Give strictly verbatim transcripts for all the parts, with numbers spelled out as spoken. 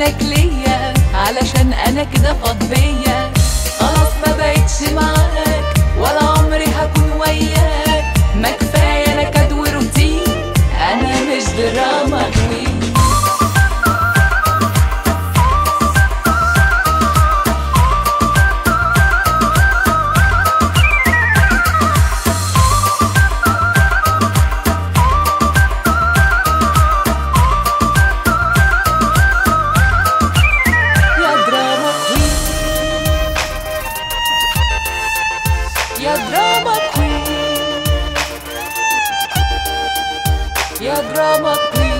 ودنك ليا علشان انا كده فضية. خلاص ما بقتش معاك ولا عمري هكون وياك، ما كفاية نكد وروتين، انا مش دراما كوين. يا دراما كوين، يا دراما كوين.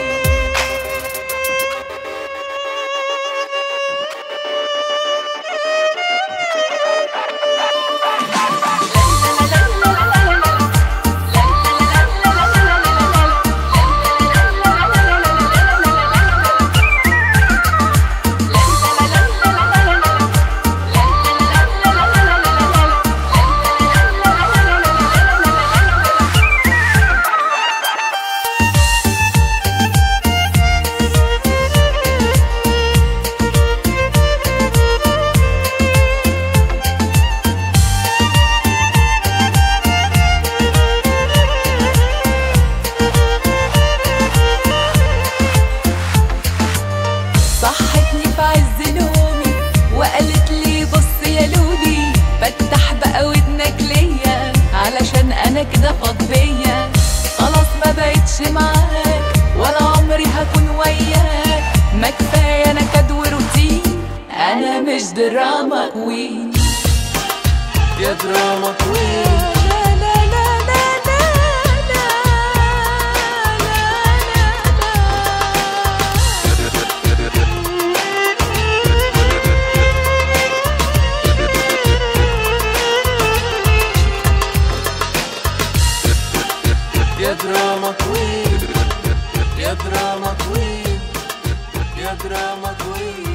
صحتني في عز نومي وقالت لي بص يا لولي، فتح بقى ودنك ليا علشان انا كده فضية. خلاص ما بقتش معاك ولا عمري هكون وياك، ما كفاية نكد وروتين، انا مش دراما كوين. يا دراما كوين. يا دراما كوين، يا دراما كوين، يا دراما كوين.